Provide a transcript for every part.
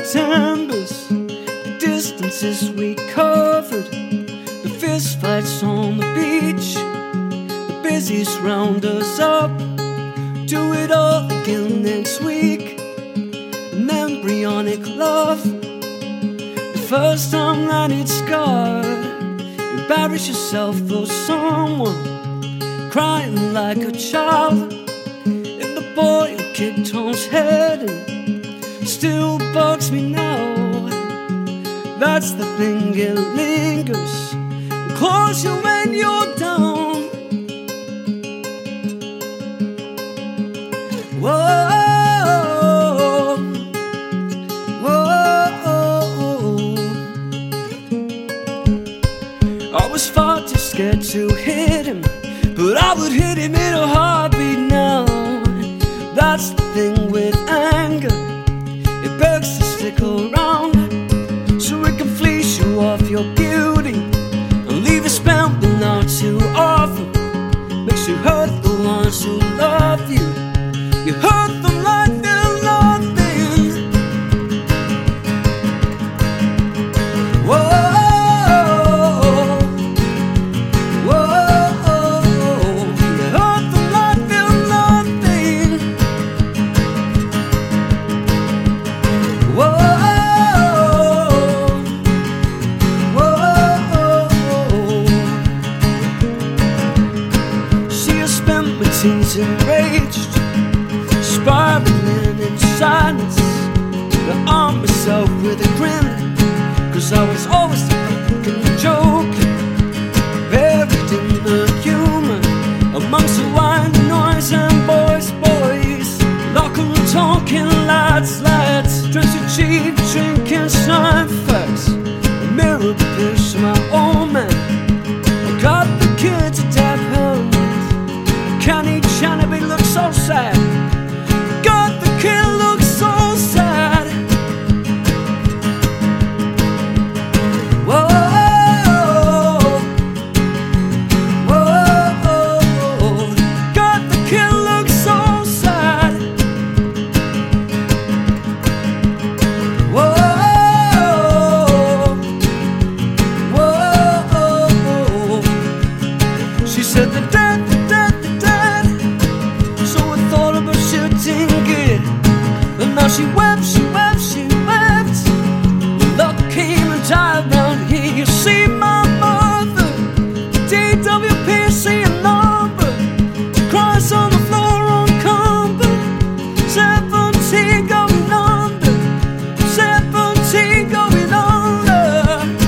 Septembers, the distances we covered, the fist fights on the beach, the busies round us up. Do it all again next week. An embryonic love, the first time that it's scarred. Embarrass yourself for someone, crying like a child. And the boy who kicked Tom's head in still bugs me now. That's the thing, it lingers and claws you when you're down. Whoa, whoa. I was far too scared to hit him, but I would hit him in a heartbeat now. That's the thing with anger, it begs to stick around, so it can fleece you of your beauty and leave you spent but not too often. Makes you hurt the ones who love you. You hurt them like they're nothing. Whoa, whoa, you hurt them like they're nothing. Whoa, whoa. See, I spent my teens enraged, spiraling in silence, to arm myself with a grin, 'cause I was always the fucking joking, buried in the humor, amongst the whining noise and boys, locker room talking, lads, dressed in cheap, drinking side facts, a mirror pierce my old man. I got the kids at death hand, Kenny Channaby looks so sad. God, the kid looks so sad. Whoa, whoa, God, the kid looks so sad. Whoa, whoa. She said the dead. So I thought about shooting it, and now she wept. Luck came and died round here. You see my mother, DWPC number, cries on the floor uncumbered. 17 going under, 17 going under.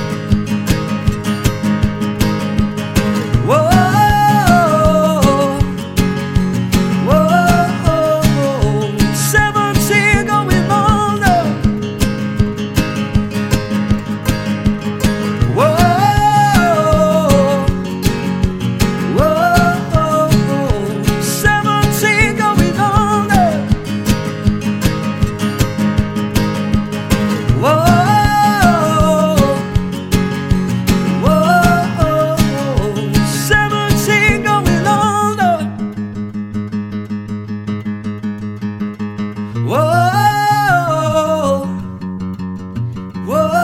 Whoa. Whoa, whoa.